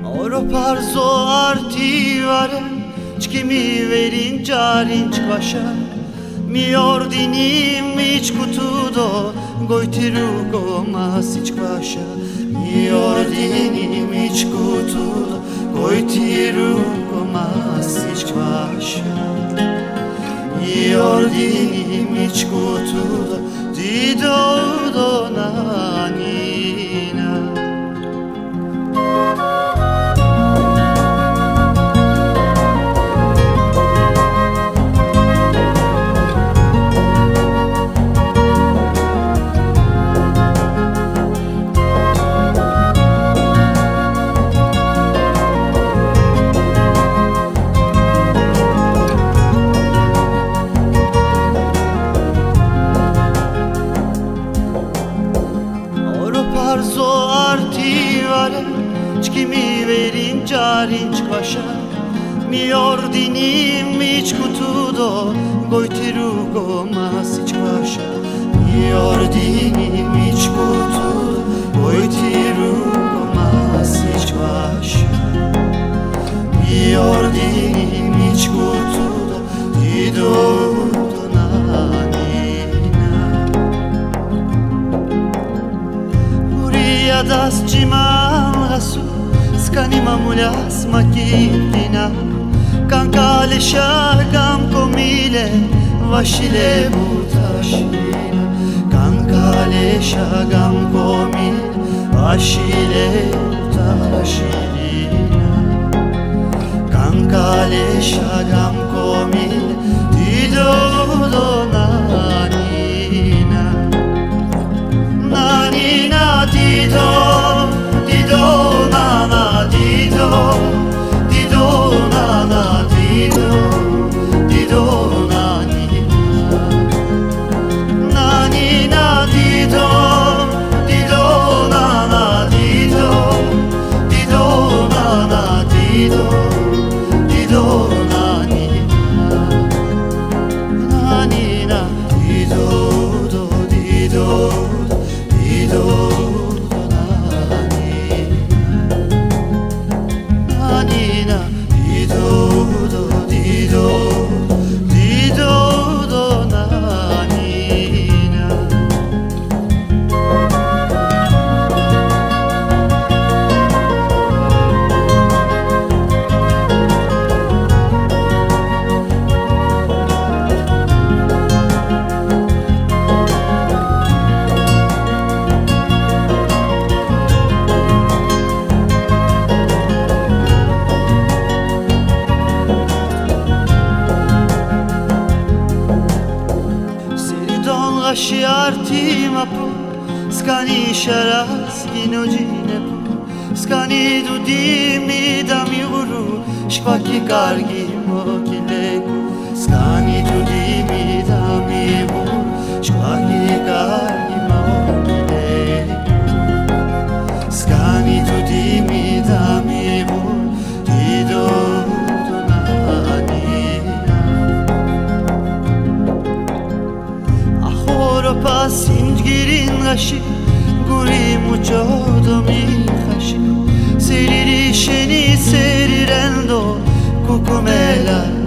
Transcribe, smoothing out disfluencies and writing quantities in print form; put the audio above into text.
Oro parzo artivare, çkimi verin carinç başa. Mi ordini miç kutudo, gojtiru gomasiç başa. Mi ordini miç kutudo, gojtiru gomasiç başa. Mi ordini miç kutudo, dido donanina. Parzo artivare, çkimi verin carinç başa. Mi ordini miç kutudo, gojtiru gomasiç başa. Mi ordini miç kutudo, gojtiru gomasiç başa. Mi ordini miç kutudo, dido das cimalgasu skanima mulas makina kankale shagam komile vashile butashina kankale shagam komile vashile butashina kankale shagam komile dido donanina nanina dido dido nana dido dido nana dido dido nanina nanina dido dido nana dido dido nana dido dido nanina nanina dido do dido dido nanina dido do dido dido do nanina. Lasciarti ma po skani sharas ginogine po skani du dimi dami uru shpaki kargi mokileku skani du dimi dami uru shpaki kargi mokileku skani du dimi dami uru dido pasim girin gashi guri muchodo mi khashi seriri sheni serirendo kukumela